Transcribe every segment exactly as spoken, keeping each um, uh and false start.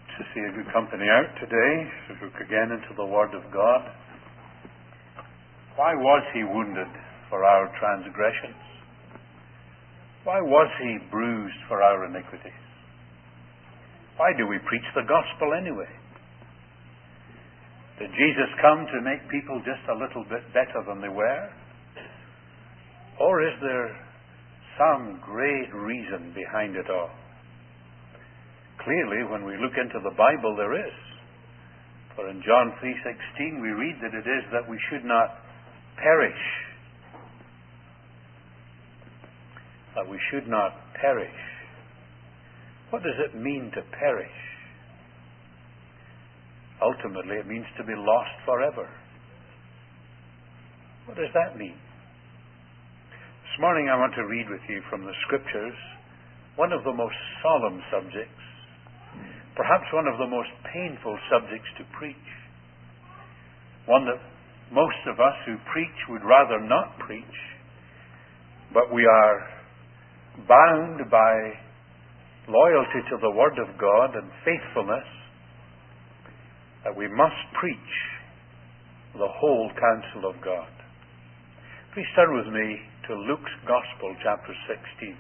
To see a good company out today, to look again into the Word of God. Why was He wounded for our transgressions? Why was He bruised for our iniquities? Why do we preach the gospel anyway? Did Jesus come to make people just a little bit better than they were? Or is there some great reason behind it all? Clearly, when we look into the Bible, there is. For in John three sixteen, we read that it is that we should not perish. That we should not perish. What does it mean to perish? Ultimately, it means to be lost forever. What does that mean? This morning, I want to read with you from the Scriptures one of the most solemn subjects, perhaps one of the most painful subjects to preach. One that most of us who preach would rather not preach, but we are bound by loyalty to the Word of God and faithfulness that we must preach the whole counsel of God. Please turn with me to Luke's Gospel, chapter sixteen.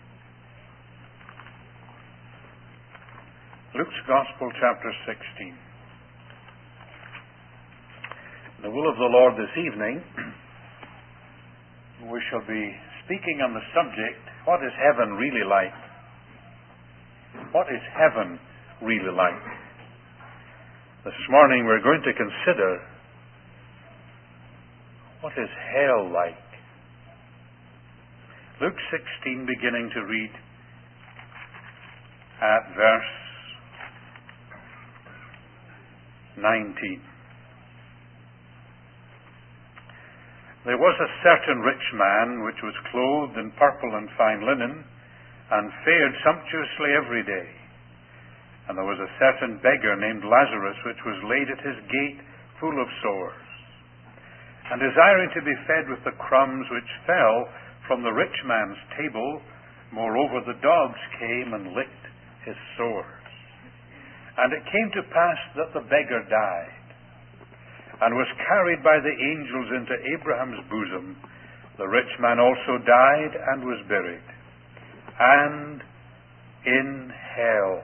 Luke's Gospel, chapter sixteen. In the will of the Lord this evening, we shall be speaking on the subject, what is heaven really like? What is heaven really like? This morning we're going to consider, what is hell like? Luke sixteen, beginning to read at verse nineteen. There was a certain rich man which was clothed in purple and fine linen, and fared sumptuously every day. And there was a certain beggar named Lazarus, which was laid at his gate, full of sores, and desiring to be fed with the crumbs which fell from the rich man's table. Moreover, the dogs came and licked his sores. And it came to pass that the beggar died, and was carried by the angels into Abraham's bosom. The rich man also died and was buried. And in hell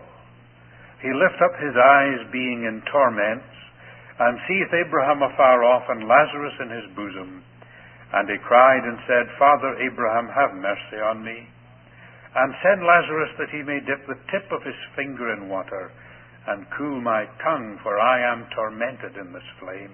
he lift up his eyes, being in torments, and seeth Abraham afar off, and Lazarus in his bosom. And he cried and said, Father Abraham, have mercy on me, and send Lazarus that he may dip the tip of his finger in water, and cool my tongue, for I am tormented in this flame.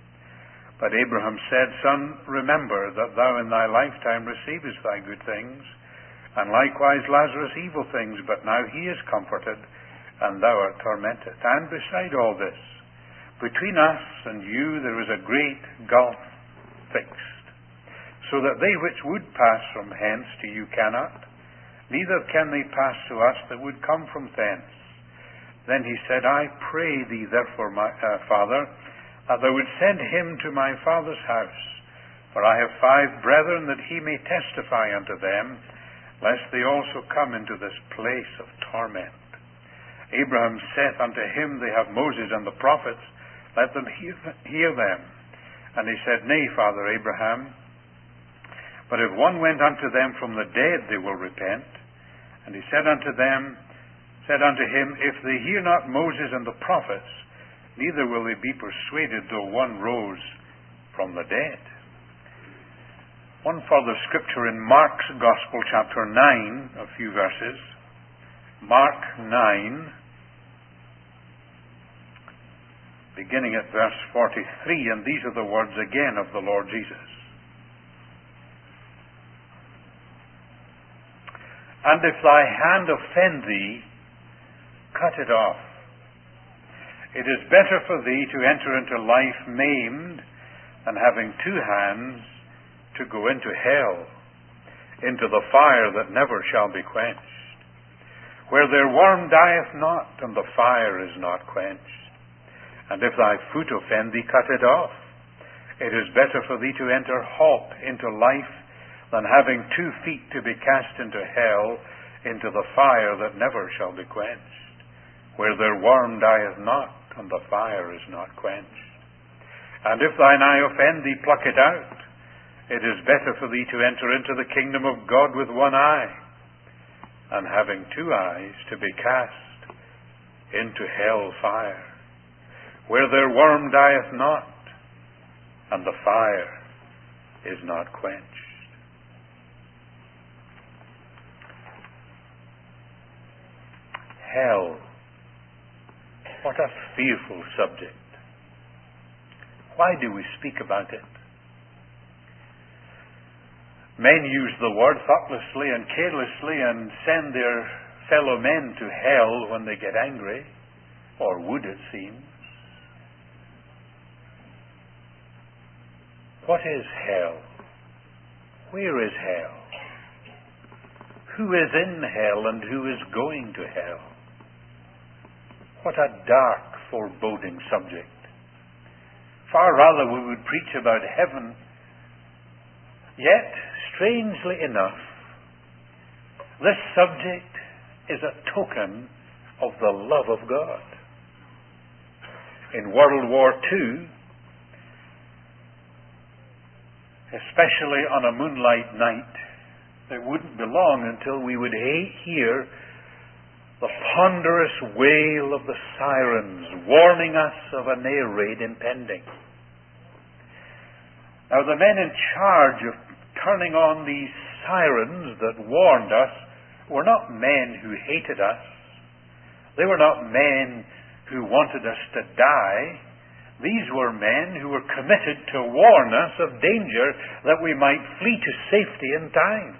But Abraham said, Son, remember that thou in thy lifetime receivest thy good things, and likewise Lazarus evil things, but now he is comforted, and thou art tormented. And beside all this, between us and you there is a great gulf fixed, so that they which would pass from hence to you cannot, neither can they pass to us that would come from thence. Then he said, I pray thee therefore, my uh, Father, that thou would send him to my father's house. For I have five brethren, that he may testify unto them, lest they also come into this place of torment. Abraham saith unto him, They have Moses and the prophets, let them hear, hear them. And he said, Nay, Father Abraham, but if one went unto them from the dead, they will repent. And he said unto them, said unto him, If they hear not Moses and the prophets, neither will they be persuaded, though one rose from the dead. One further scripture in Mark's Gospel, chapter nine, a few verses. Mark nine, beginning at verse forty-three, and these are the words again of the Lord Jesus. And if thy hand offend thee, cut it off. It is better for thee to enter into life maimed than having two hands to go into hell, into the fire that never shall be quenched, where their worm dieth not, and the fire is not quenched. And if thy foot offend thee, cut it off. It is better for thee to enter halt into life than having two feet to be cast into hell, into the fire that never shall be quenched. where their worm dieth not, and the fire is not quenched. And if thine eye offend thee, pluck it out. It is better for thee to enter into the kingdom of God with one eye, and having two eyes to be cast into hell fire, where their worm dieth not, and the fire is not quenched. Hell. What a fearful subject. Why do we speak about it? Men use the word thoughtlessly and carelessly and send their fellow men to hell when they get angry, or would, it seems. What is hell? Where is hell? Who is in hell and who is going to hell? What a dark, foreboding subject. Far rather we would preach about heaven. Yet, strangely enough, this subject is a token of the love of God. In World War Two, especially on a moonlight night, it wouldn't be long until we would hear the ponderous wail of the sirens warning us of an air raid impending. Now, the men in charge of turning on these sirens that warned us were not men who hated us. They were not men who wanted us to die. These were men who were committed to warn us of danger that we might flee to safety in time.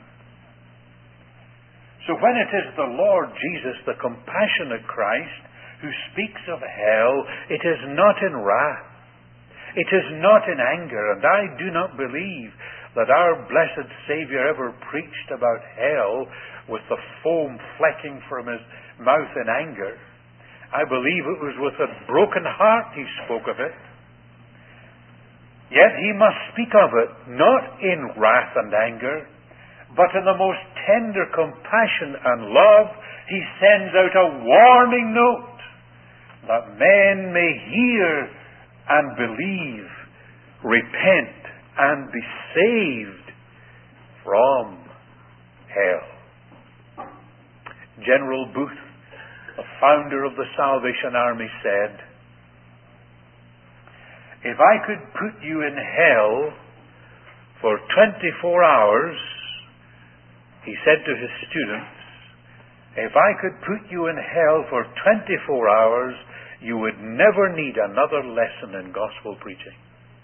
So when it is the Lord Jesus, the compassionate Christ, who speaks of hell, it is not in wrath. It is not in anger. And I do not believe that our blessed Savior ever preached about hell with the foam flecking from his mouth in anger. I believe it was with a broken heart he spoke of it. Yet he must speak of it not in wrath and anger, but in the most tender compassion and love. He sends out a warning note that men may hear and believe, repent, and be saved from hell. General Booth, the founder of the Salvation Army, said, "If I could put you in hell for twenty-four hours," he said to his students, "if I could put you in hell for twenty-four hours, you would never need another lesson in gospel preaching."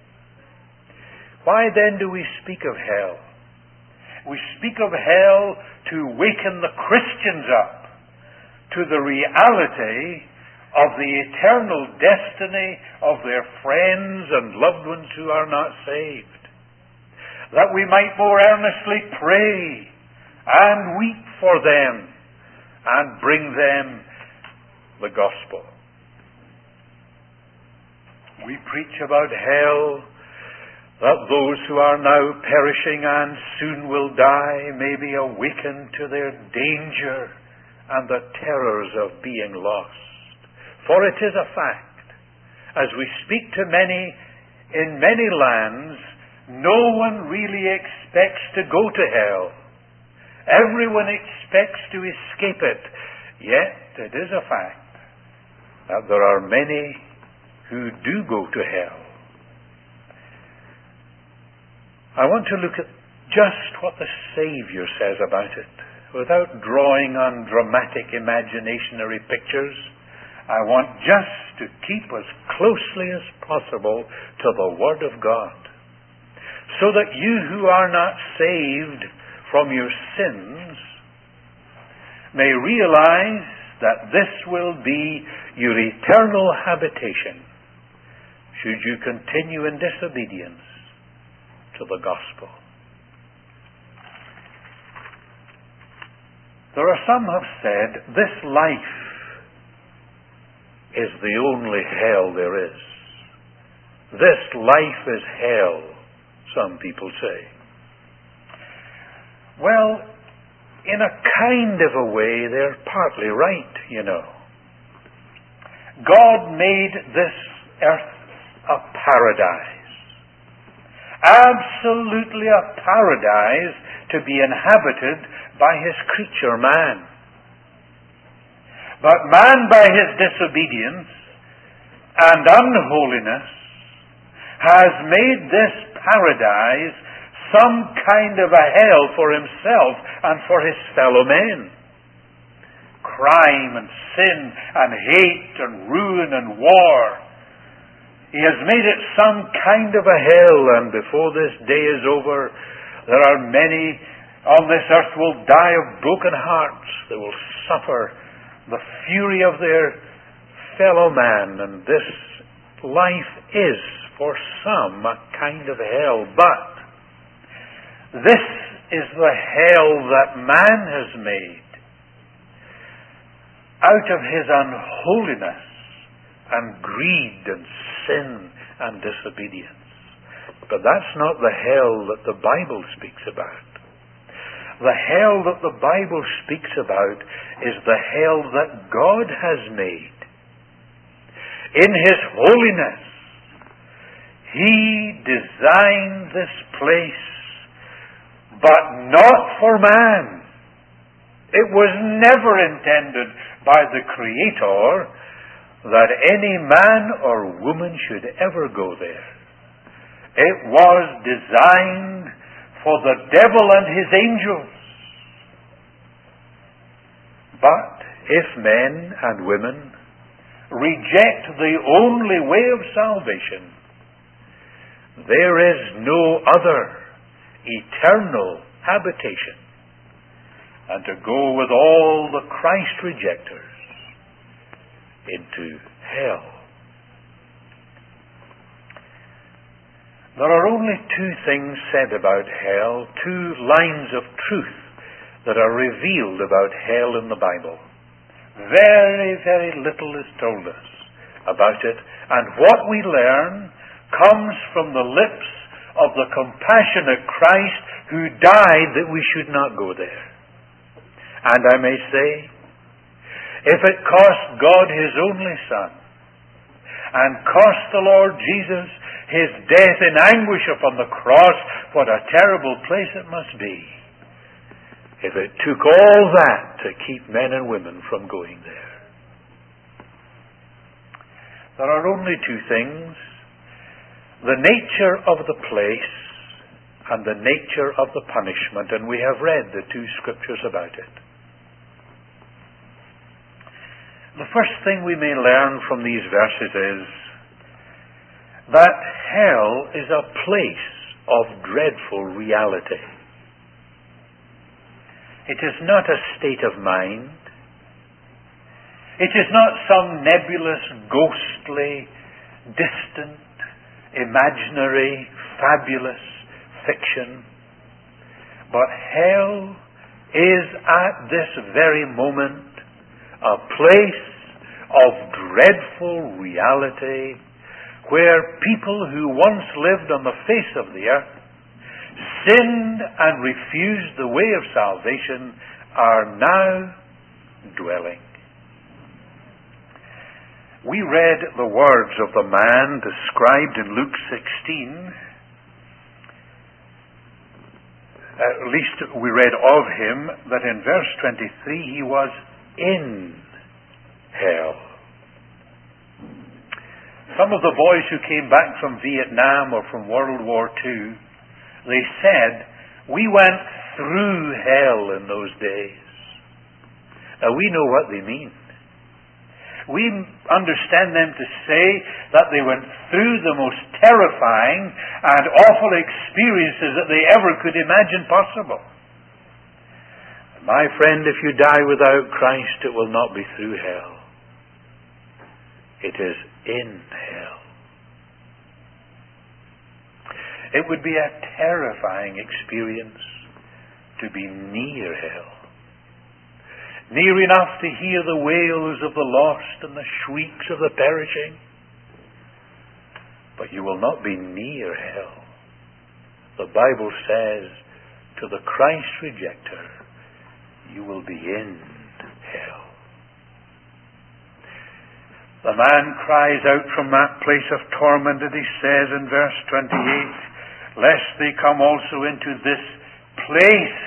Why then do we speak of hell? We speak of hell to waken the Christians up to the reality of the eternal destiny of their friends and loved ones who are not saved, that we might more earnestly pray and weep for them and bring them the gospel. We preach about hell, that those who are now perishing and soon will die may be awakened to their danger and the terrors of being lost. For it is a fact, as we speak to many in many lands, no one really expects to go to hell. Everyone expects to escape it. Yet it is a fact that there are many who do go to hell. I want to look at just what the Savior says about it, without drawing on dramatic imaginationary pictures. I want just to keep as closely as possible to the Word of God, so that you who are not saved from your sins may realize that this will be your eternal habitation should you continue in disobedience to the gospel. There are some who have said this life is the only hell there is. This life is hell, some people say. Well, in a kind of a way, they're partly right, you know. God made this earth a paradise. Absolutely a paradise to be inhabited by His creature man. But man, by his disobedience and unholiness, has made this paradise some kind of a hell for himself and for his fellow men. Crime and sin and hate and ruin and war. He has made it some kind of a hell, and before this day is over, there are many on this earth will die of broken hearts. They will suffer the fury of their fellow man, and this life is for some a kind of hell. But this is the hell that man has made out of his unholiness and greed and sin and disobedience. But that's not the hell that the Bible speaks about. The hell that the Bible speaks about is the hell that God has made. In His holiness, He designed this place, but not for man. It was never intended by the Creator that any man or woman should ever go there. It was designed for the devil and his angels. But if men and women reject the only way of salvation, there is no other eternal habitation than to go with all the Christ rejectors into hell. There are only two things said about hell, two lines of truth that are revealed about hell in the Bible. Very, very little is told us about it, and what we learn comes from the lips of the compassionate Christ who died that we should not go there. And I may say, if it cost God His only Son, and cost the Lord Jesus His death in anguish upon the cross, what a terrible place it must be. If it took all that to keep men and women from going there. There are only two things: the nature of the place and the nature of the punishment, and we have read the two scriptures about it. The first thing we may learn from these verses is that hell is a place of dreadful reality. It is not a state of mind. It is not some nebulous, ghostly, distant, imaginary, fabulous fiction. But hell is at this very moment a place of dreadful reality, where people who once lived on the face of the earth, sinned and refused the way of salvation, are now dwelling. We read the words of the man described in Luke sixteen. At least we read of him that in verse twenty-three he was in hell. Some of the boys who came back from Vietnam or from World War Two, they said, we went through hell in those days. Now we know what they mean. We understand them to say that they went through the most terrifying and awful experiences that they ever could imagine possible. My friend, if you die without Christ, it will not be through hell. It is in hell. It would be a terrifying experience to be near hell. Near enough to hear the wails of the lost and the shrieks of the perishing. But you will not be near hell. The Bible says, to the Christ rejecter, you will be in hell. The man cries out from that place of torment, and he says in verse twenty-eight, lest they come also into this place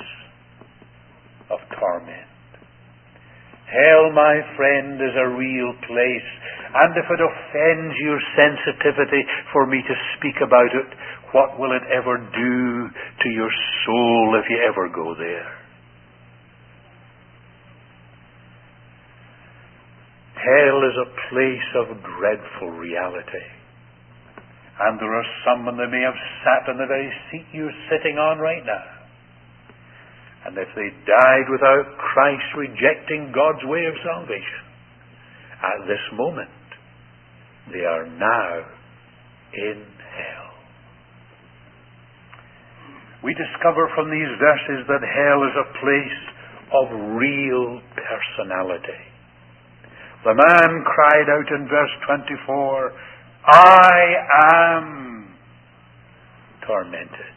of torment. Hell, my friend, is a real place. And if it offends your sensitivity for me to speak about it, what will it ever do to your soul if you ever go there? Hell is a place of dreadful reality. And there are some, and they may have sat in the very seat you're sitting on right now. And if they died without Christ, rejecting God's way of salvation, at this moment, they are now in hell. We discover from these verses that hell is a place of real personality. The man cried out in verse twenty-four, I am tormented.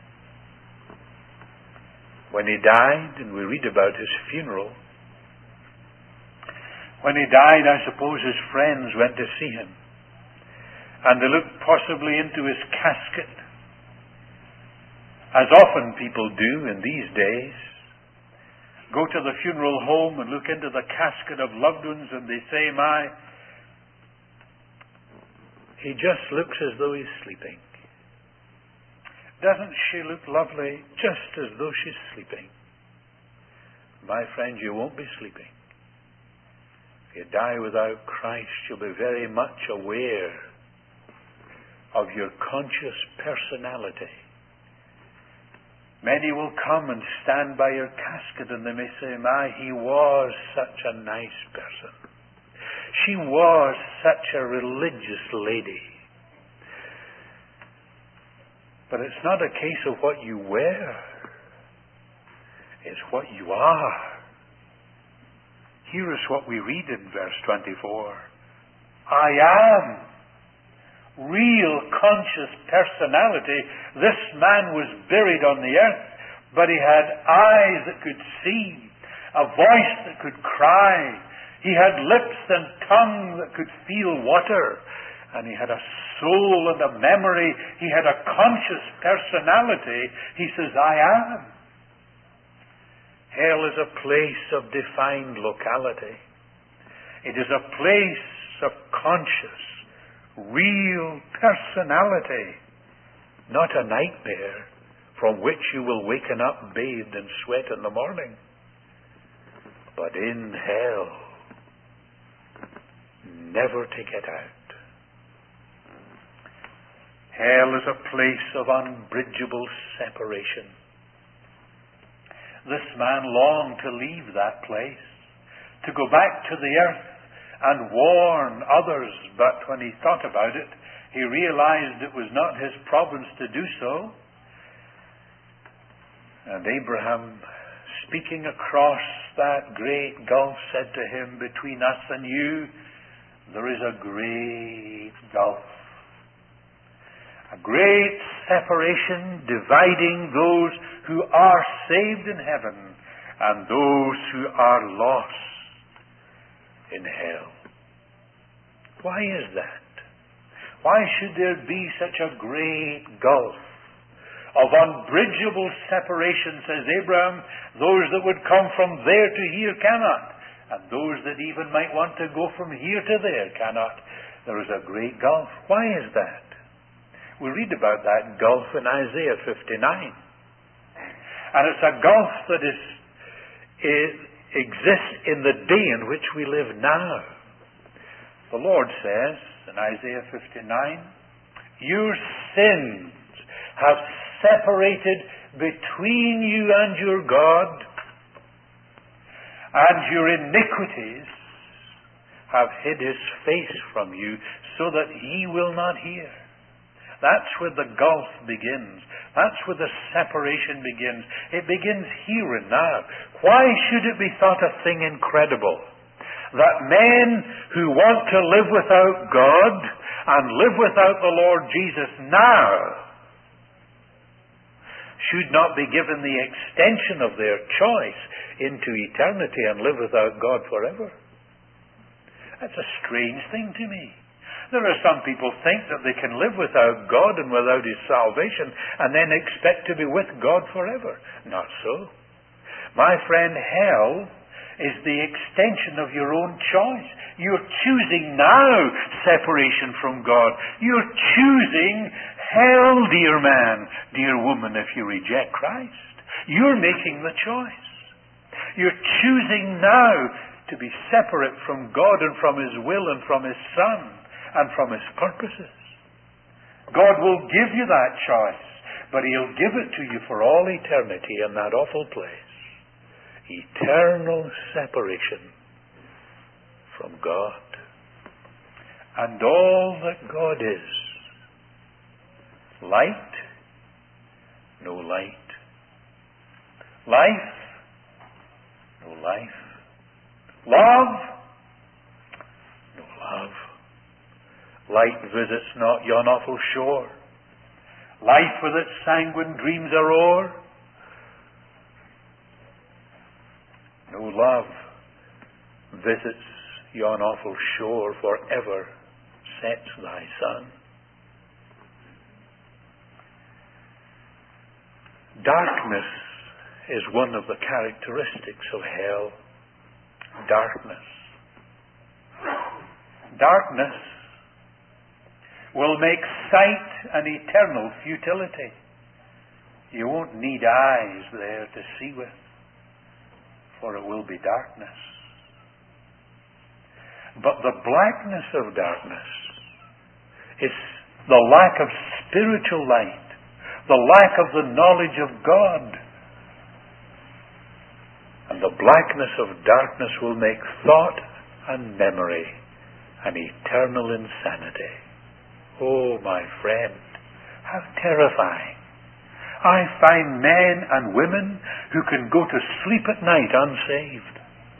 When he died, and we read about his funeral, when he died, I suppose his friends went to see him. And they looked possibly into his casket, as often people do in these days. Go to the funeral home and look into the casket of loved ones, and they say, my, he just looks as though he's sleeping. Doesn't she look lovely, just as though she's sleeping? My friend, you won't be sleeping. If you die without Christ, you'll be very much aware of your conscious personality. Many will come and stand by your casket, and they may say, my, he was such a nice person. She was such a religious lady. But it's not a case of what you wear. It's what you are. Here is what we read in verse twenty-four. I am. Real conscious personality. This man was buried on the earth, but he had eyes that could see, a voice that could cry. He had lips and tongue that could feel water. And he had a soul and a memory. He had a conscious personality. He says, I am. Hell is a place of defined locality. It is a place of conscious, real personality. Not a nightmare from which you will waken up bathed in sweat in the morning. But in hell, never to get out. Hell is a place of unbridgeable separation. This man longed to leave that place, to go back to the earth and warn others, but when he thought about it, he realized it was not his province to do so. And Abraham, speaking across that great gulf, said to him, between us and you, there is a great gulf. A great separation dividing those who are saved in heaven and those who are lost in hell. Why is that? Why should there be such a great gulf of unbridgeable separation, says Abraham? Those that would come from there to here cannot, and those that even might want to go from here to there cannot. There is a great gulf. Why is that? We read about that gulf in Isaiah fifty-nine. And it's a gulf that is, is, exists in the day in which we live now. The Lord says in Isaiah fifty-nine, your sins have separated between you and your God, and your iniquities have hid his face from you so that he will not hear. That's where the gulf begins. That's where the separation begins. It begins here and now. Why should it be thought a thing incredible that men who want to live without God and live without the Lord Jesus now should not be given the extension of their choice into eternity and live without God forever? That's a strange thing to me. There are some people think that they can live without God and without His salvation and then expect to be with God forever. Not so. My friend, hell is the extension of your own choice. You're choosing now separation from God. You're choosing hell, dear man, dear woman, if you reject Christ. You're making the choice. You're choosing now to be separate from God and from His will and from His Son and from His purposes. God will give you that choice, but He'll give it to you for all eternity in that awful place. Eternal separation from God and all that God is. Light, no light. Life, no life. Love, no love. Light visits not yon awful shore. Life with its sanguine dreams are o'er. No love visits yon awful shore, forever sets thy sun. Darkness is one of the characteristics of hell. Darkness. Darkness will make sight an eternal futility. You won't need eyes there to see with, for it will be darkness. But the blackness of darkness is the lack of spiritual light, the lack of the knowledge of God. And the blackness of darkness will make thought and memory an eternal insanity. Oh, my friend, how terrifying. I find men and women who can go to sleep at night unsaved.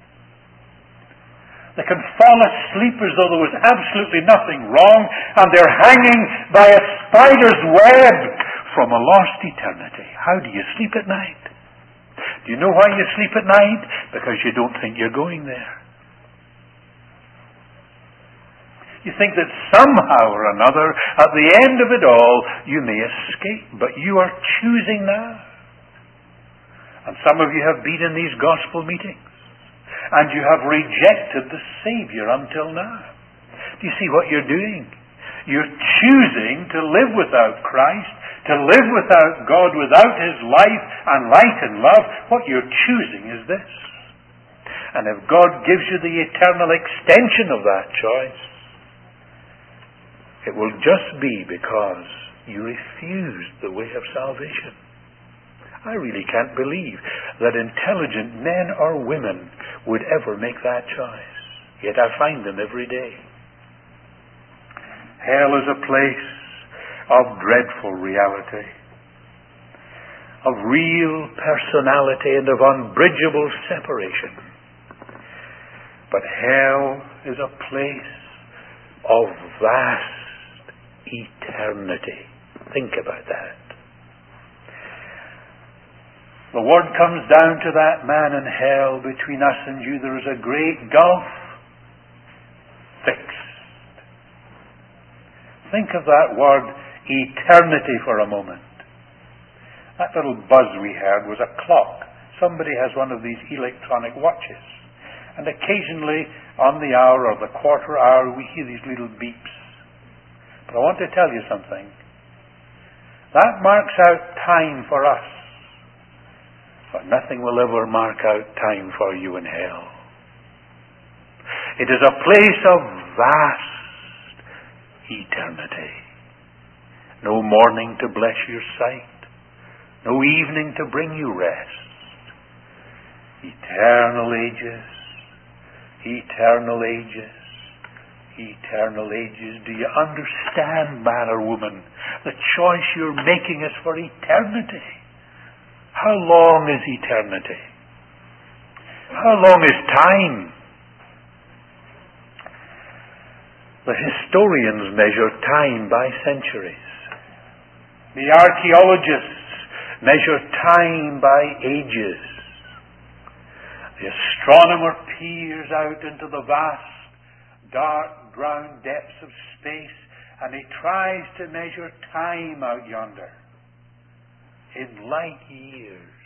They can fall asleep as though there was absolutely nothing wrong, and they're hanging by a spider's web from a lost eternity. How do you sleep at night? Do you know why you sleep at night? Because you don't think you're going there. You think that somehow or another, at the end of it all, you may escape, but you are choosing now. And some of you have been in these gospel meetings, and you have rejected the Savior until now. Do you see what you're doing? You're choosing to live without Christ, to live without God, without His life and light and love. What you're choosing is this. And if God gives you the eternal extension of that choice, it will just be because you refused the way of salvation. I really can't believe that intelligent men or women would ever make that choice. Yet I find them every day. Hell is a place of dreadful reality, of real personality and of unbridgeable separation. But hell is a place of vast eternity. Think about that. The word comes down to that man in hell. Between us and you there is a great gulf fixed. Think of that word eternity for a moment. That little buzz we heard was a clock. Somebody has one of these electronic watches, and occasionally on the hour or the quarter hour we hear these little beeps. But I want to tell you something. That marks out time for us. But nothing will ever mark out time for you in hell. It is a place of vast eternity. No morning to bless your sight. No evening to bring you rest. Eternal ages. Eternal ages. Eternal ages. Do you understand, man or woman? The choice you're making is for eternity. How long is eternity? How long is time? The historians measure time by centuries. The archaeologists measure time by ages. The astronomer peers out into the vast dark, brown depths of space, and he tries to measure time out yonder in light years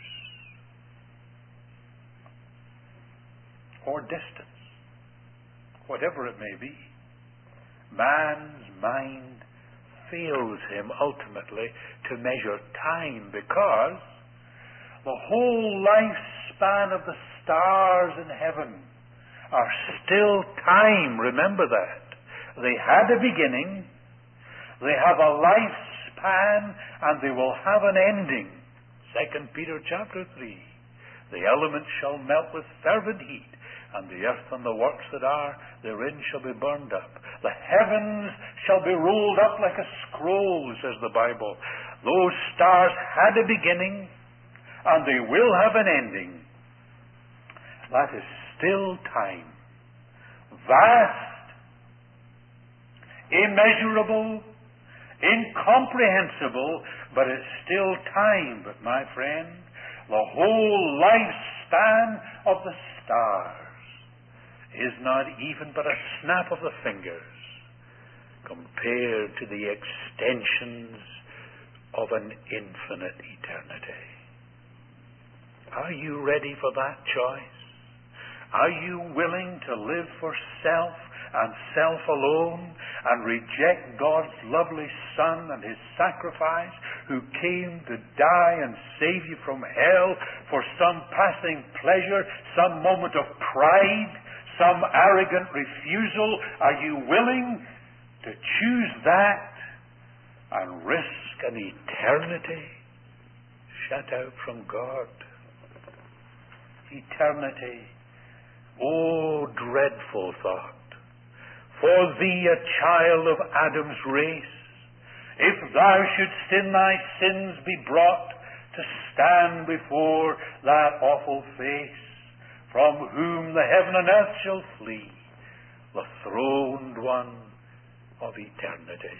or distance, whatever it may be. Man's mind fails him ultimately to measure time, because the whole lifespan of the stars in heaven are still time. Remember that. They had a beginning, they have a lifespan, and they will have an ending. Second Peter chapter three. The elements shall melt with fervent heat, and the earth and the works that are therein shall be burned up. The heavens shall be rolled up like a scroll, says the Bible. Those stars had a beginning, and they will have an ending. That is still time. Vast, immeasurable, incomprehensible, but it's still time. But my friend, the whole lifespan of the stars is not even but a snap of the fingers compared to the extensions of an infinite eternity. Are you ready for that choice? Are you willing to live for self and self alone, and reject God's lovely Son and His sacrifice, who came to die and save you from hell for some passing pleasure, some moment of pride, some arrogant refusal? Are you willing to choose that and risk an eternity shut out from God? Eternity. Oh, dreadful thought. For thee, a child of Adam's race, if thou shouldst in thy sins be brought to stand before that awful face, from whom the heaven and earth shall flee, the throned one of eternity.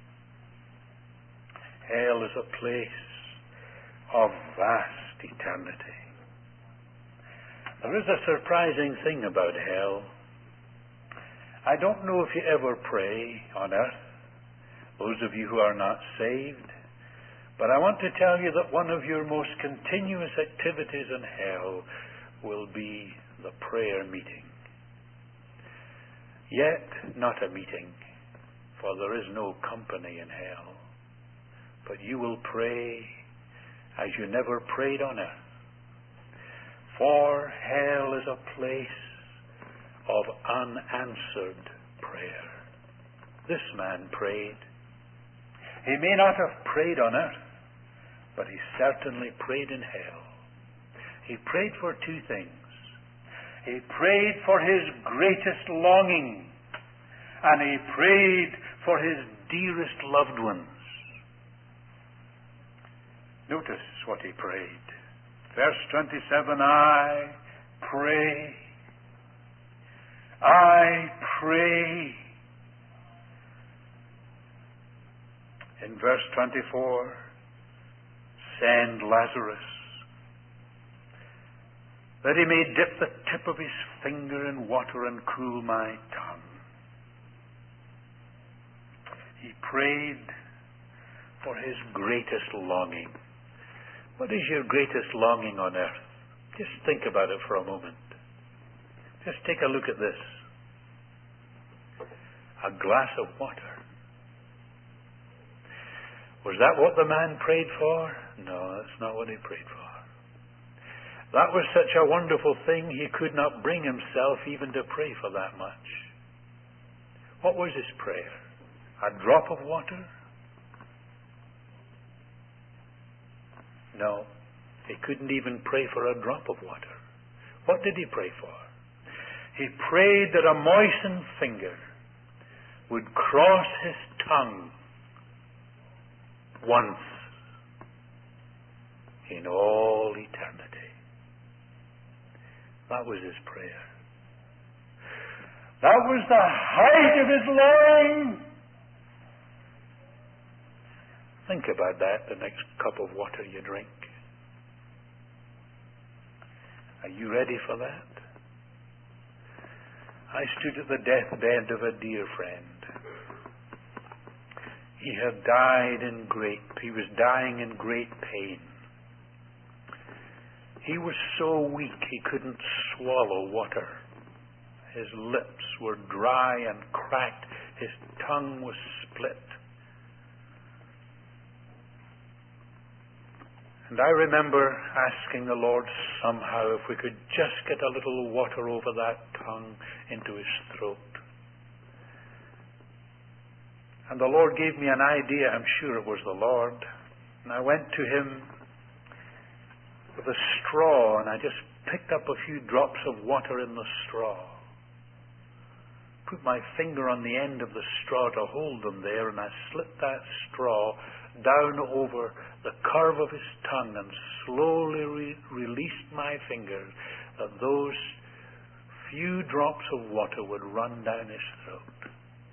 Hell is a place of vast eternity. There is a surprising thing about hell. I don't know if you ever pray on earth, those of you who are not saved, but I want to tell you that one of your most continuous activities in hell will be the prayer meeting. Yet not a meeting, for there is no company in hell, but you will pray as you never prayed on earth. For hell is a place of unanswered prayer. This man prayed. He may not have prayed on earth, but he certainly prayed in hell. He prayed for two things. He prayed for his greatest longing, and he prayed for his dearest loved ones. Notice what he prayed. Verse twenty-seven, I pray, I pray. In verse twenty-four, send Lazarus, that he may dip the tip of his finger in water and cool my tongue. He prayed for his greatest longing. What is your greatest longing on earth? Just think about it for a moment. Just take a look at this. A glass of water. Was that what the man prayed for? No, that's not what he prayed for. That was such a wonderful thing, he could not bring himself even to pray for that much. What was his prayer? A drop of water? No, he couldn't even pray for a drop of water. What did he pray for? He prayed that a moistened finger would cross his tongue once in all eternity. That was his prayer. That was the height of his longing. Think about that the next cup of water you drink. Are you ready for that? I stood at the deathbed of a dear friend. He had died in great, he was dying in great pain. He was so weak he couldn't swallow water. His lips were dry and cracked. His tongue was split. And I remember asking the Lord somehow if we could just get a little water over that tongue into his throat. And the Lord gave me an idea. I'm sure it was the Lord. And I went to him with a straw, and I just picked up a few drops of water in the straw. Put my finger on the end of the straw to hold them there, and I slipped that straw down over the curve of his tongue and slowly re- released my fingers, that those few drops of water would run down his throat.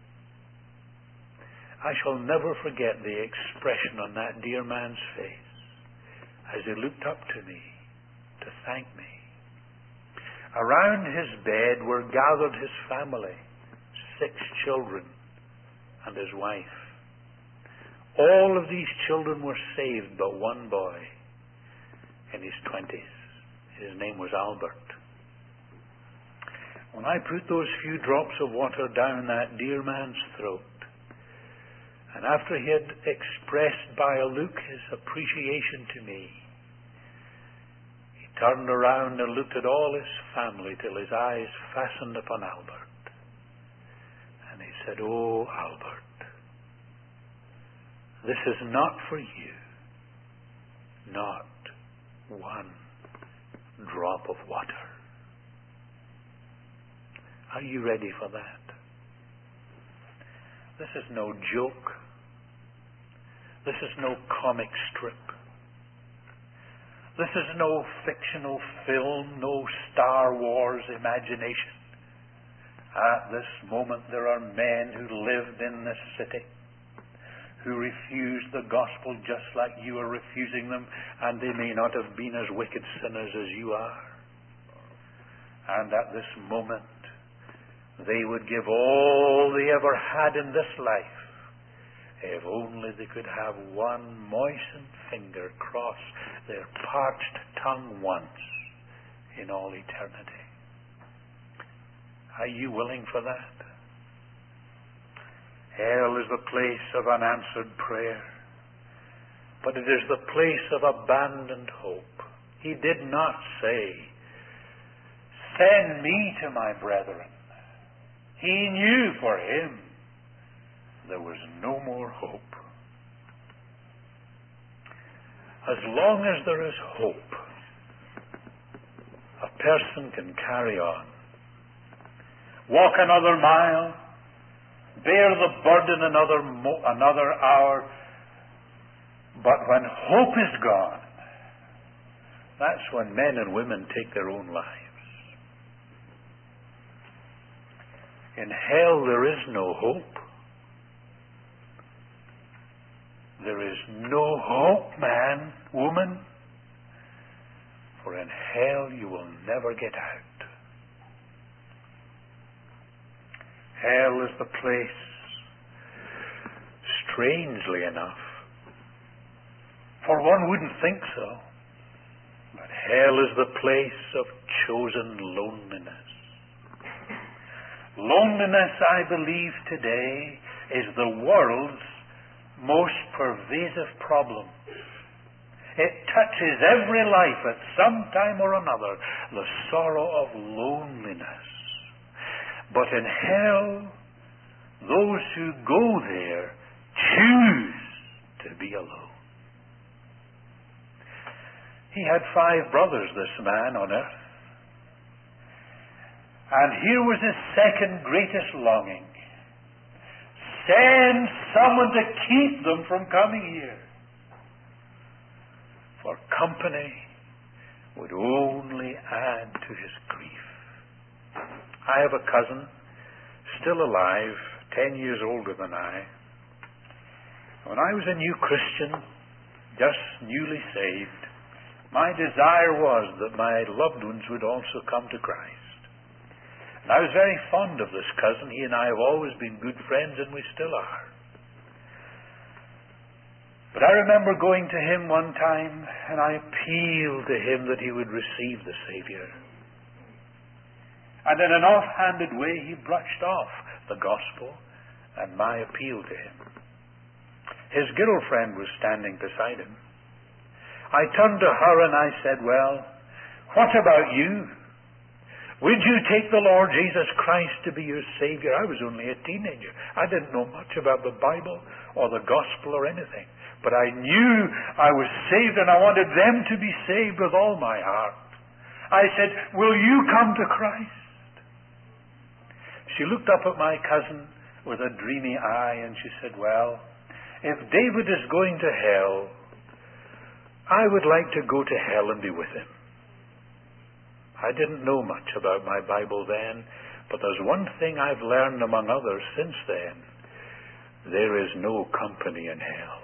I shall never forget the expression on that dear man's face as he looked up to me to thank me. Around his bed were gathered his family, six children and his wife. All of these children were saved but one boy in his twenties. His name was Albert. When I put those few drops of water down that dear man's throat, and after he had expressed by a look his appreciation to me, he turned around and looked at all his family till his eyes fastened upon Albert. And he said, "Oh, Albert, this is not for you. Not one drop of water." Are you ready for that? This is no joke. This is no comic strip. This is no fictional film, no Star Wars imagination. At this moment there are men who lived in this city who refused the gospel just like you are refusing them, and they may not have been as wicked sinners as you are. And at this moment they would give all they ever had in this life if only they could have one moistened finger cross their parched tongue once in all eternity. Are you willing for that? Hell is the place of unanswered prayer, but it is the place of abandoned hope. He did not say, "Send me to my brethren." He knew for him there was no more hope. As long as there is hope, a person can carry on. Walk another mile, bear the burden another mo- another hour, but when hope is gone, that's when men and women take their own lives. In hell there is no hope. There is no hope, man, woman, for in hell you will never get out. Hell is the place, strangely enough, for one wouldn't think so, but hell is the place of chosen loneliness. Loneliness, I believe today, is the world's most pervasive problem. It touches every life at some time or another, the sorrow of loneliness. But in hell, those who go there choose to be alone. He had five brothers, this man on earth. And here was his second greatest longing. Send someone to keep them from coming here. For company would only add to his grief. I have a cousin, still alive, ten years older than I. When I was a new Christian, just newly saved, my desire was that my loved ones would also come to Christ. And I was very fond of this cousin. He and I have always been good friends, and we still are. But I remember going to him one time, and I appealed to him that he would receive the Savior. And in an offhanded way, he brushed off the gospel and my appeal to him. His girlfriend was standing beside him. I turned to her and I said, "Well, what about you? Would you take the Lord Jesus Christ to be your Savior?" I was only a teenager. I didn't know much about the Bible or the gospel or anything. But I knew I was saved and I wanted them to be saved with all my heart. I said, "Will you come to Christ?" She looked up at my cousin with a dreamy eye and she said, "Well, if David is going to hell, I would like to go to hell and be with him." I didn't know much about my Bible then, but there's one thing I've learned among others since then. There is no company in hell.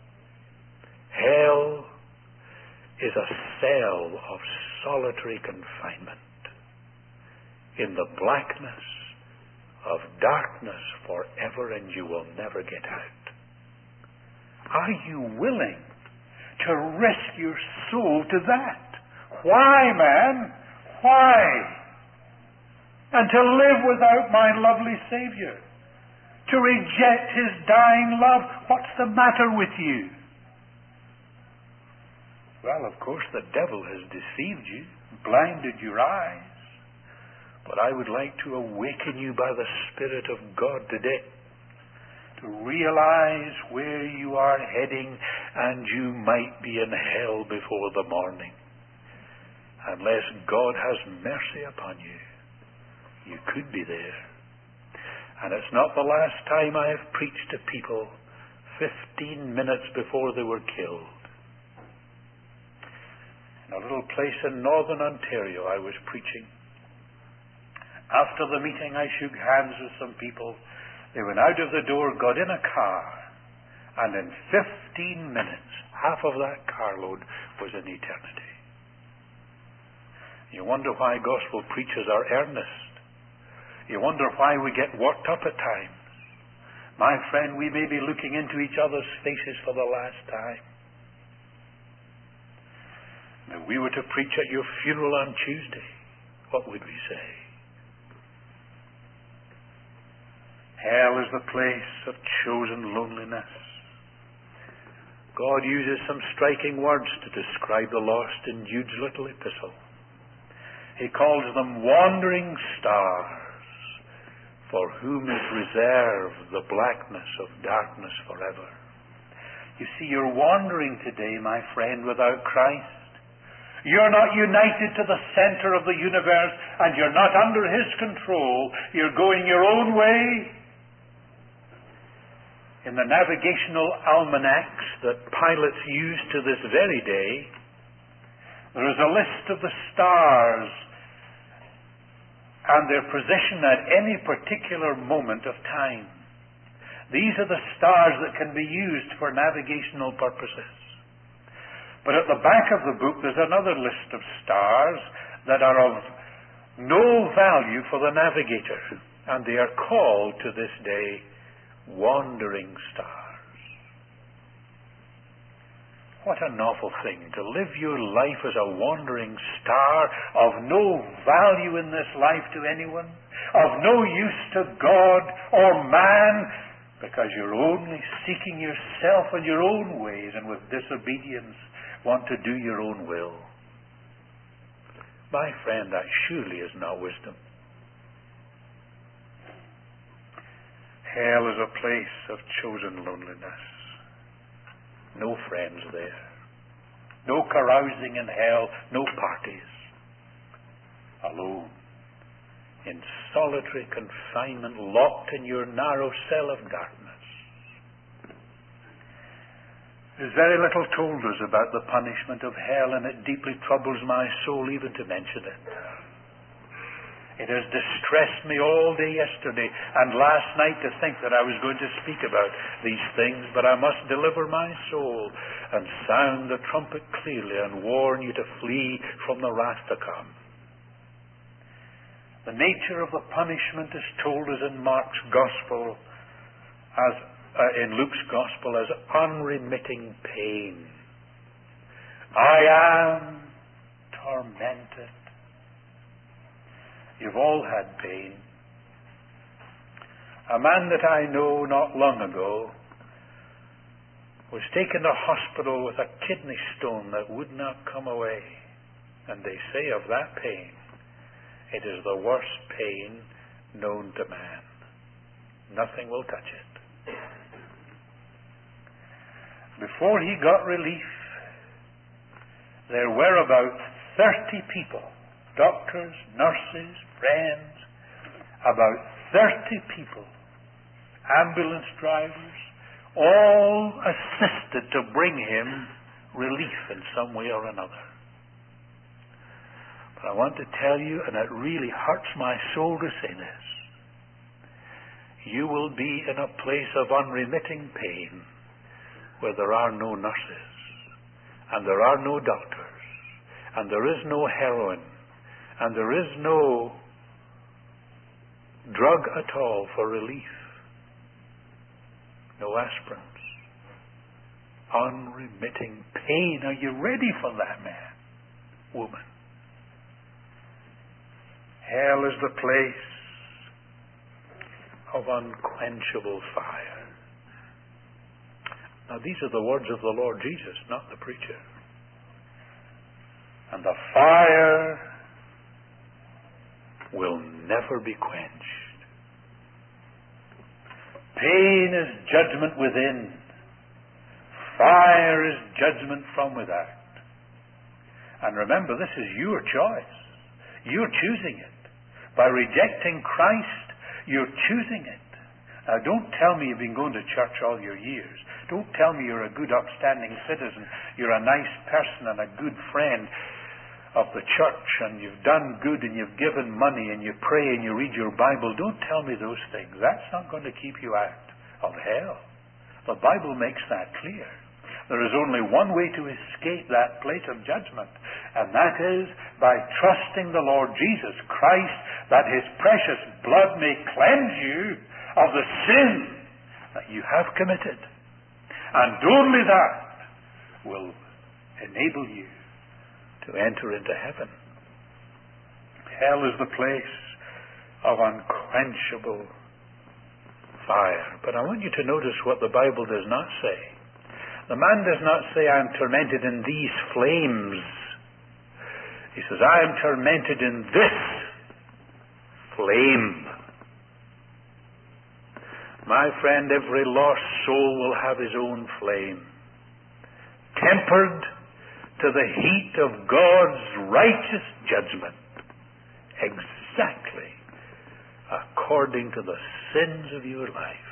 Hell is a cell of solitary confinement in the blackness of darkness forever, and you will never get out. Are you willing to risk your soul to that? Why, man? Why? And to live without my lovely Savior? To reject His dying love? What's the matter with you? Well, of course, the devil has deceived you, blinded your eyes. But I would like to awaken you by the Spirit of God today to realize where you are heading, and you might be in hell before the morning. Unless God has mercy upon you, you could be there. And it's not the last time I have preached to people fifteen minutes before they were killed. In a little place in northern Ontario, I was preaching. After the meeting, I shook hands with some people. They went out of the door, got in a car, and in fifteen minutes, half of that carload was in eternity. You wonder why gospel preachers are earnest. You wonder why we get worked up at times. My friend, we may be looking into each other's faces for the last time. Now, if we were to preach at your funeral on Tuesday, what would we say? Hell is the place of chosen loneliness. God uses some striking words to describe the lost in Jude's little epistle. He calls them wandering stars, for whom is reserved the blackness of darkness forever. You see, you're wandering today, my friend, without Christ. You're not united to the center of the universe, and you're not under His control. You're going your own way. In the navigational almanacs that pilots use to this very day, there is a list of the stars and their position at any particular moment of time. These are the stars that can be used for navigational purposes. But at the back of the book, there's another list of stars that are of no value for the navigator, and they are called to this day wandering stars. What an awful thing to live your life as a wandering star, of no value in this life to anyone, of no use to God or man, because you're only seeking yourself and your own ways, and with disobedience want to do your own will. My friend, that surely is not wisdom. Hell is a place of chosen loneliness. No friends there. No carousing in hell. No parties. Alone. In solitary confinement, locked in your narrow cell of darkness. There's very little told us about the punishment of hell, and it deeply troubles my soul even to mention it. It has distressed me all day yesterday and last night to think that I was going to speak about these things, but I must deliver my soul and sound the trumpet clearly and warn you to flee from the wrath to come. The nature of the punishment is told us in Mark's Gospel, as uh, in Luke's Gospel, as unremitting pain. I am tormented. You've all had pain. A man that I know not long ago was taken to hospital with a kidney stone that would not come away. And they say of that pain, it is the worst pain known to man. Nothing will touch it. Before he got relief, there were about thirty people, doctors, nurses, friends, about thirty people, ambulance drivers, all assisted to bring him relief in some way or another. But I want to tell you, and it really hurts my soul to say this, you will be in a place of unremitting pain where there are no nurses, and there are no doctors, and there is no heroin, and there is no drug at all for relief. No aspirins. Unremitting pain. Are you ready for that, man? Woman. Hell is the place of unquenchable fire. Now these are the words of the Lord Jesus, not the preacher. And the fire will never be quenched. Pain is judgment within. Fire is judgment from without. And remember, this is your choice. You're choosing it. By rejecting Christ, you're choosing it. Now, don't tell me you've been going to church all your years. Don't tell me you're a good, upstanding citizen. You're a nice person and a good friend of the church, and you've done good, and you've given money, and you pray, and you read your Bible. Don't tell me those things. That's not going to keep you out of hell. The Bible makes that clear. There is only one way to escape that place of judgment, and that is by trusting the Lord Jesus Christ, that His precious blood may cleanse you of the sin that you have committed. And only that will enable you to enter into heaven. Hell is the place of unquenchable fire. But I want you to notice what the Bible does not say. The man does not say, I am tormented in these flames. He says, I am tormented in this flame. My friend, every lost soul will have his own flame, tempered to the heat of God's righteous judgment, exactly according to the sins of your life.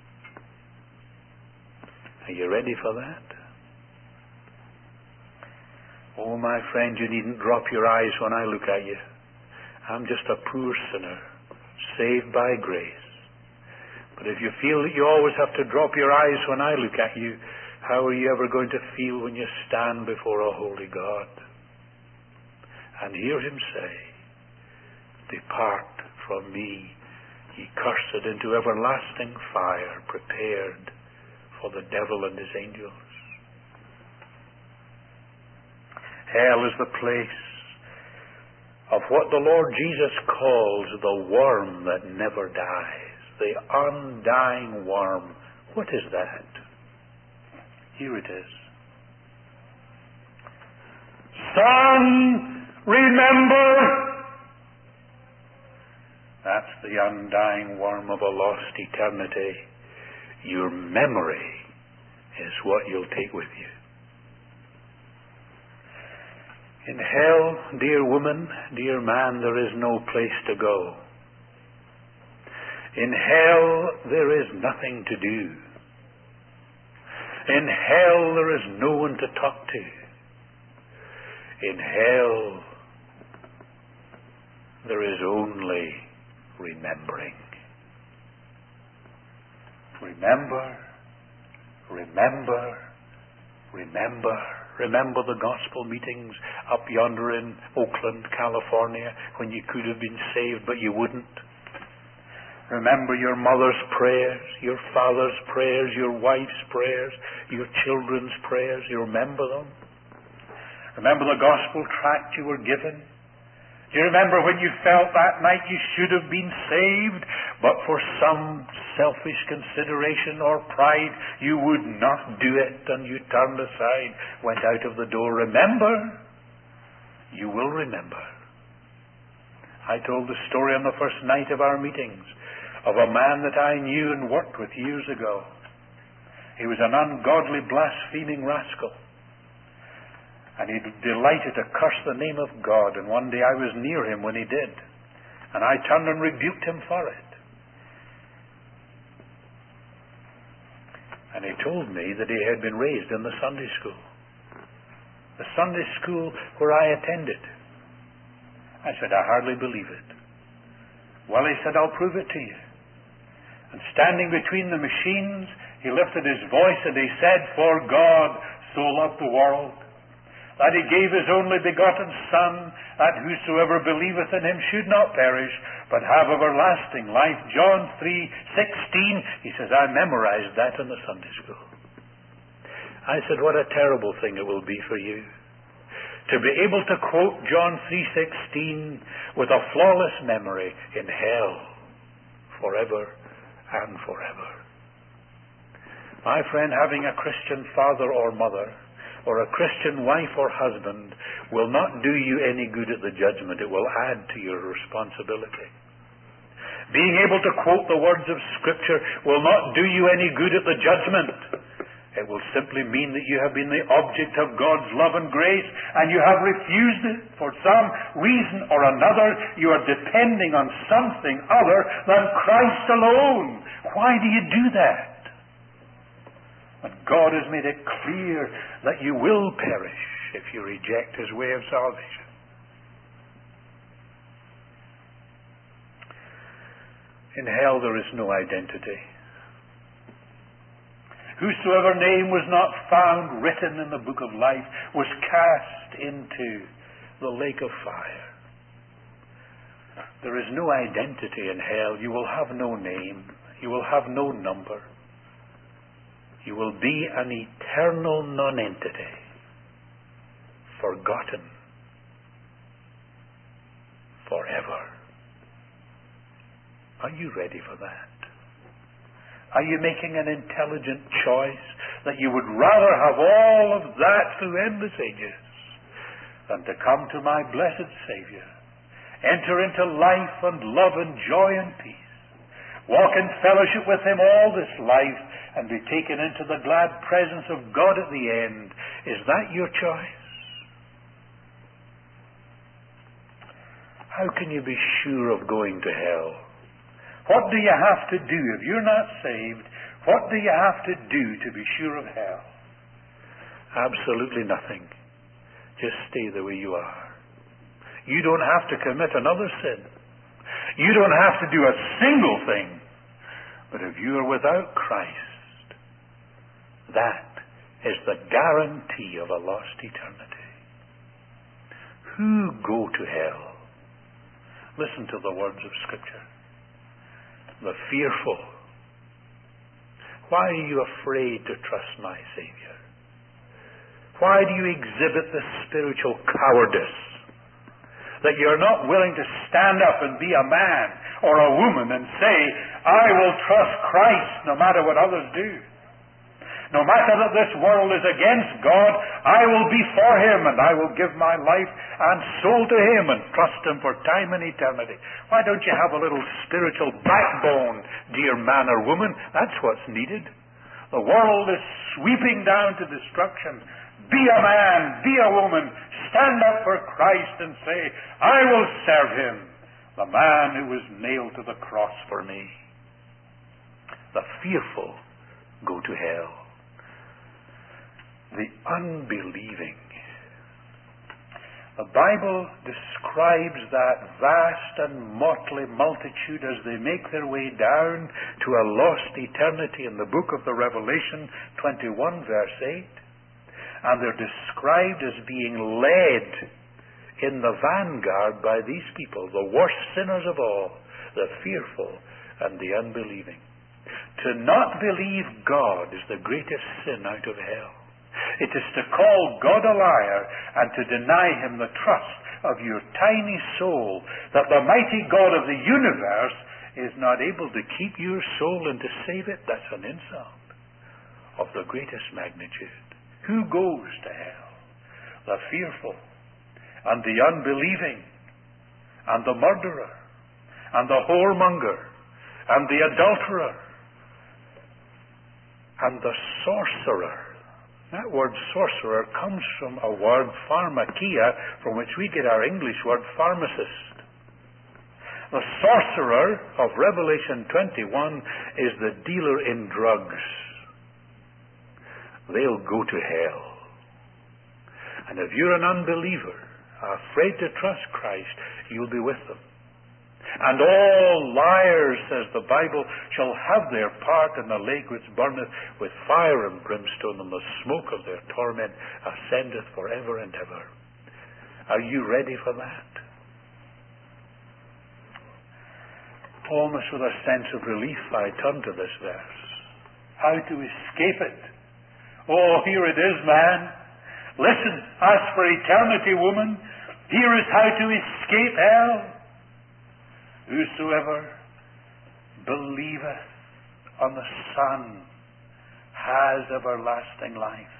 Are you ready for that? Oh, my friend, you needn't drop your eyes when I look at you. I'm just a poor sinner, saved by grace. But if you feel that you always have to drop your eyes when I look at you, how are you ever going to feel when you stand before a holy God and hear Him say, Depart from me, ye cursed, into everlasting fire prepared for the devil and his angels. Hell is the place of what the Lord Jesus calls the worm that never dies, the undying worm. What is that? Here it is. Son, remember. That's the undying worm of a lost eternity. Your memory is what you'll take with you. In hell, dear woman, dear man, there is no place to go. In hell, there is nothing to do. In hell, there is no one to talk to. In hell, there is only remembering. Remember, remember, remember, Remember the gospel meetings up yonder in Oakland, California, when you could have been saved but you wouldn't? Remember your mother's prayers, your father's prayers, your wife's prayers, your children's prayers. You remember them? Remember the gospel tract you were given? Do you remember when you felt that night you should have been saved, but for some selfish consideration or pride you would not do it, and you turned aside, went out of the door? Remember? You will remember. I told the story on the first night of our meetings of a man that I knew and worked with years ago. He was an ungodly, blaspheming rascal. And he delighted to curse the name of God. And one day I was near him when he did. And I turned and rebuked him for it. And he told me that he had been raised in the Sunday school. The Sunday school where I attended. I said, I hardly believe it. Well, he said, I'll prove it to you. And standing between the machines, he lifted his voice and he said, For God so loved the world, that he gave his only begotten Son, that whosoever believeth in him should not perish, but have everlasting life. John three sixteen, he says, I memorized that in the Sunday school. I said, what a terrible thing it will be for you to be able to quote John three sixteen with a flawless memory in hell forever and forever. My friend, having a Christian father or mother, or a Christian wife or husband, will not do you any good at the judgment. It will add to your responsibility. Being able to quote the words of Scripture will not do you any good at the judgment. It will simply mean that you have been the object of God's love and grace, and you have refused it for some reason or another. You are depending on something other than Christ alone. Why do you do that? But God has made it clear that you will perish if you reject His way of salvation. In hell there is no identity. Whosoever name was not found written in the book of life was cast into the lake of fire. There is no identity in hell. You will have no name. You will have no number. You will be an eternal nonentity, forgotten forever. Are you ready for that? Are you making an intelligent choice that you would rather have all of that through endless ages than to come to my blessed Savior, enter into life and love and joy and peace, walk in fellowship with Him all this life, and be taken into the glad presence of God at the end? Is that your choice? How can you be sure of going to hell? What do you have to do if you're not saved? What do you have to do to be sure of hell? Absolutely nothing. Just stay the way you are. You don't have to commit another sin. You don't have to do a single thing. But if you are without Christ, that is the guarantee of a lost eternity. Who go to hell? Listen to the words of Scripture. The fearful. Why are you afraid to trust my Savior? Why do you exhibit this spiritual cowardice that you're not willing to stand up and be a man or a woman and say, I will trust Christ no matter what others do? No matter that this world is against God, I will be for Him, and I will give my life and soul to Him and trust Him for time and eternity. Why don't you have a little spiritual backbone, dear man or woman? That's what's needed. The world is sweeping down to destruction. Be a man, be a woman, stand up for Christ and say, I will serve Him, the man who was nailed to the cross for me. The fearful go to hell. The unbelieving. The Bible describes that vast and motley multitude as they make their way down to a lost eternity in the book of the Revelation twenty-one verse eight. And they're described as being led in the vanguard by these people, the worst sinners of all, the fearful and the unbelieving. To not believe God is the greatest sin out of hell. It is to call God a liar and to deny Him the trust of your tiny soul, that the mighty God of the universe is not able to keep your soul and to save it. That's an insult of the greatest magnitude. Who goes to hell? The fearful and the unbelieving and the murderer and the whoremonger and the adulterer and the sorcerer. That word sorcerer comes from a word pharmakia, from which we get our English word pharmacist. The sorcerer of Revelation twenty-one is the dealer in drugs. They'll go to hell. And if you're an unbeliever, afraid to trust Christ, you'll be with them. And all liars, says the Bible, shall have their part in the lake which burneth with fire and brimstone, and the smoke of their torment ascendeth forever and ever. Are you ready for that? Almost with a sense of relief, I turn to this verse. How to escape it? Oh, here it is, man. Listen, as for eternity, woman, here is how to escape hell. Whosoever believeth on the Son has everlasting life.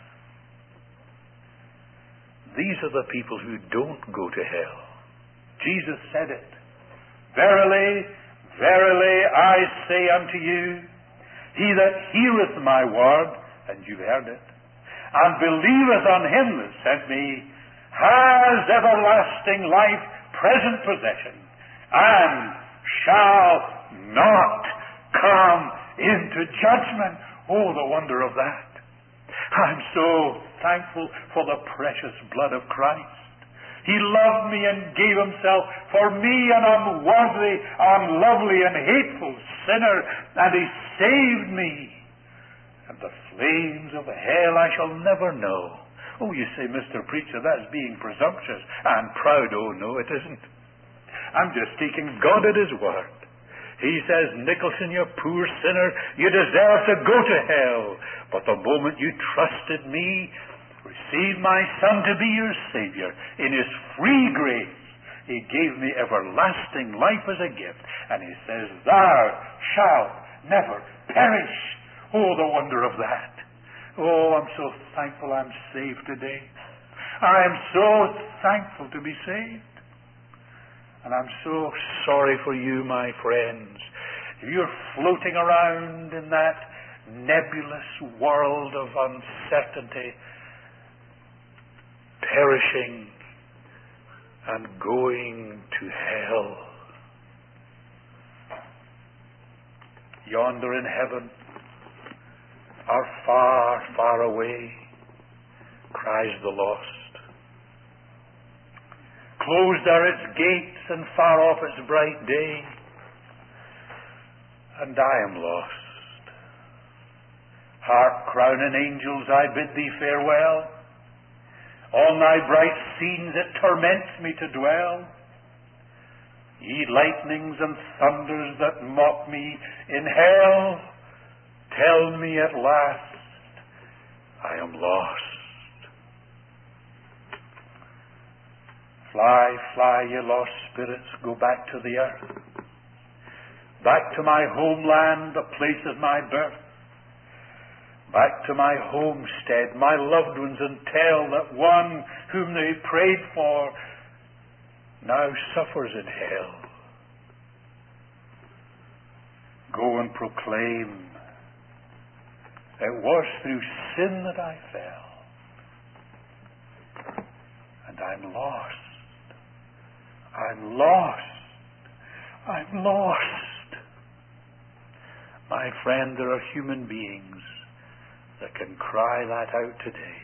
These are the people who don't go to hell. Jesus said it. Verily, verily, I say unto you, he that heareth my word, and you've heard it, and believeth on him that sent me, has everlasting life, present possession, and shall not come into judgment. Oh, the wonder of that. I'm so thankful for the precious blood of Christ. He loved me and gave himself for me, an unworthy, unlovely, and hateful sinner, and he saved me. And the flames of hell I shall never know. Oh, you say, Mister Preacher, that's being presumptuous and proud. Oh, no, it isn't. I'm just taking God at His word. He says, Nicholson, you poor sinner, you deserve to go to hell. But the moment you trusted me, received my Son to be your Savior, in His free grace, He gave me everlasting life as a gift. And He says, thou shalt never perish. Oh, the wonder of that. Oh, I'm so thankful I'm saved today. I am so thankful to be saved. And I'm so sorry for you, my friends. If you're floating around in that nebulous world of uncertainty, perishing and going to hell. Yonder in heaven, or far, far away, cries the lost. Closed are its gates, and far off its bright day, and I am lost. Hark, crowning angels, I bid thee farewell. On thy bright scenes it torments me to dwell. Ye lightnings and thunders that mock me in hell, tell me at last I am lost. Fly, fly, ye lost spirits, go back to the earth, back to my homeland, the place of my birth, back to my homestead, my loved ones, and tell that one whom they prayed for now suffers in hell. Go and proclaim, it was through sin that I fell, and I'm lost. I'm lost. I'm lost. My friend, there are human beings that can cry that out today,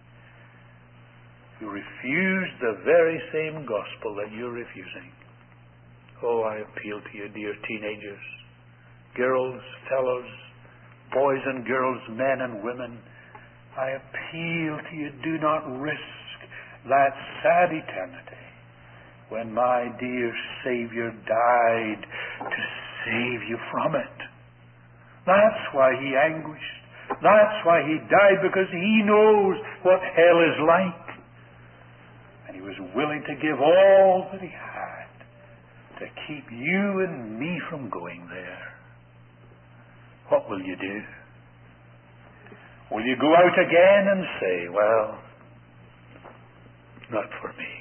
who refuse the very same gospel that you're refusing. Oh, I appeal to you, dear teenagers, girls, fellows, boys and girls, men and women. I appeal to you, do not risk that sad eternity when my dear Savior died to save you from it. That's why He anguished. That's why He died, because He knows what hell is like. And He was willing to give all that He had to keep you and me from going there. What will you do? Will you go out again and say, well, not for me?